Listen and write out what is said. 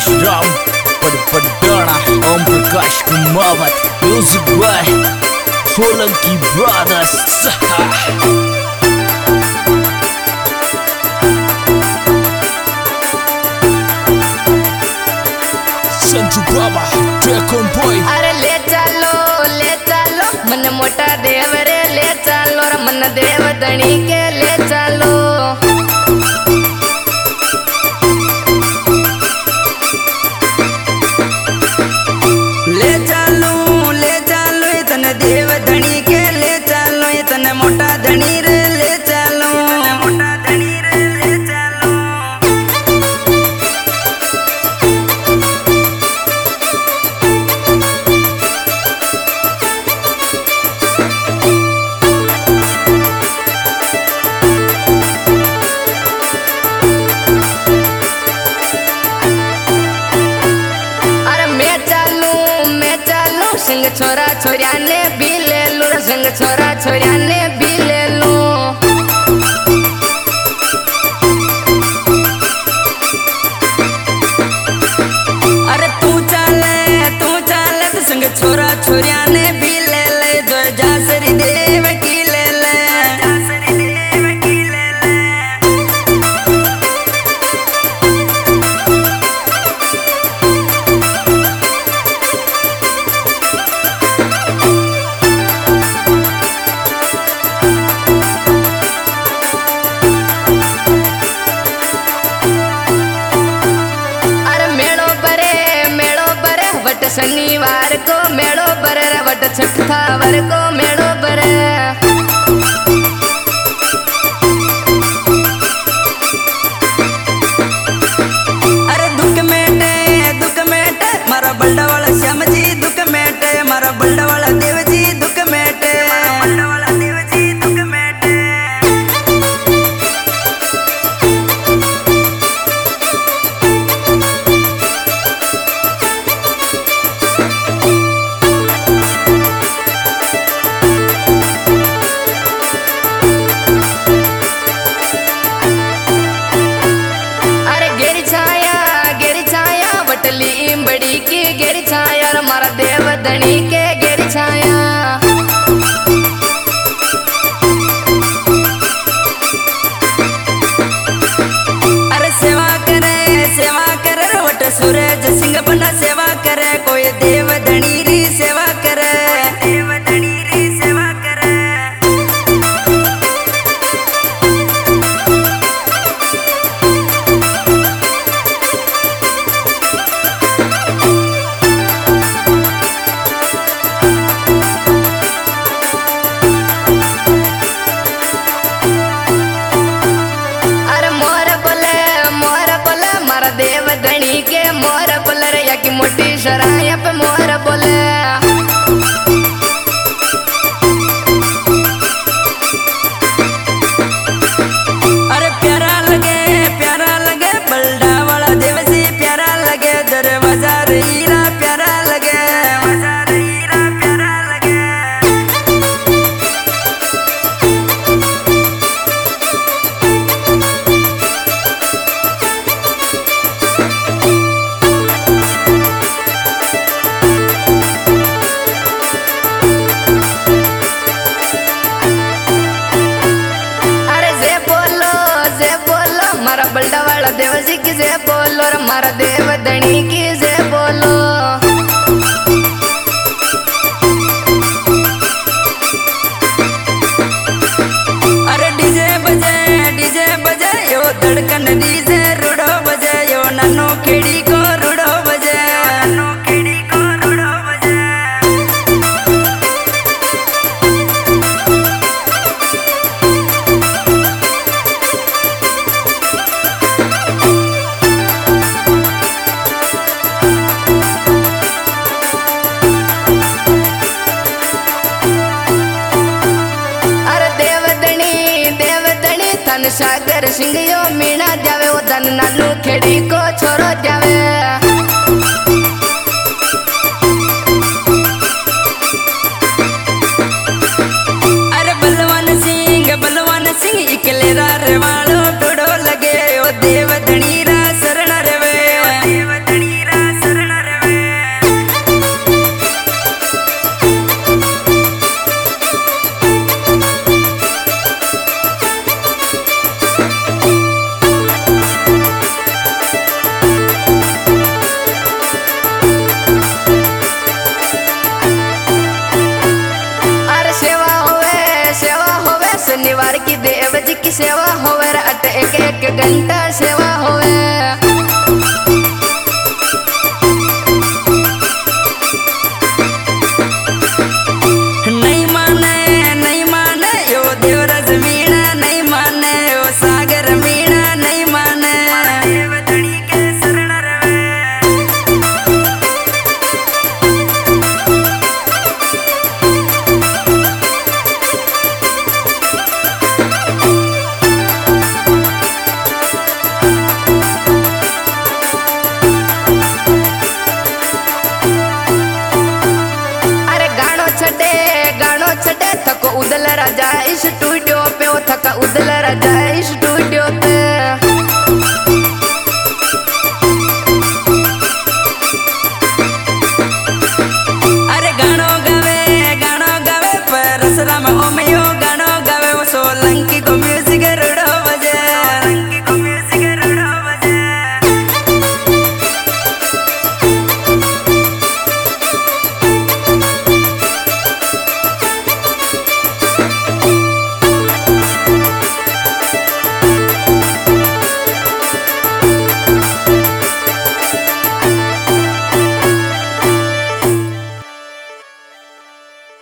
Prakash Ram Padpadana Om Prakash Kumawat music by Solanki brothers. Sanju Baba taken boy. अरे ले चलो मन मोटा देव रे ले चलो रे मन देव धनी के ले चलो। ले चलो इतने देव धनी के ले चलो इतने मोटा धनी रे ले चलो मोटा धनी रे ले चलो। संग छोरा छोरिया ने भी ले लू संग छोरा छोरिया ने भी ले लू। अरे तू चाले तो संग छोरा छोरिया ने भी ले ले जो जासरी देव की ले ले। शनिवार को मेड़ो बरे वट छठावर को मेड़ो बरे। अरे दुख मेटे मारा बल्डा वाला श्याम जी दुख मेटे मारा बल्डा वाला देव जी दुख मेटे। बड़ी की गेरी छाया मारा देव धनी के गेरी छाया। अरे सेवा करे वट सूरज सिंह बना सेवा करे कोई देव धनी री सेवा करे। देव धनी री सेवा करे। देव धनी के मोर बोले या की मोटी शराय पे मोर बोले। अरे प्यारा लगे बल्डा वाला देव जी प्यारा लगे दरवाजा हीरा प्यारा लगे। मारा बल्डा वाला देव जी की से बोलो और मारा देव धनी की से बोलो। अरे डीजे बजे यो धड़कन डीजे रुड़ो बजे यो नन्नो खेड़ी को रुड़ो बजे। सागर सिंह यो मीणा जावे वो धन नानू खेड़ी को छोरो जावे। अरे बलवान सिंह इकले रे वालो टोड़ो लगे ओ देव धनी रा शरण रे वे। घंटा सेवा होवे।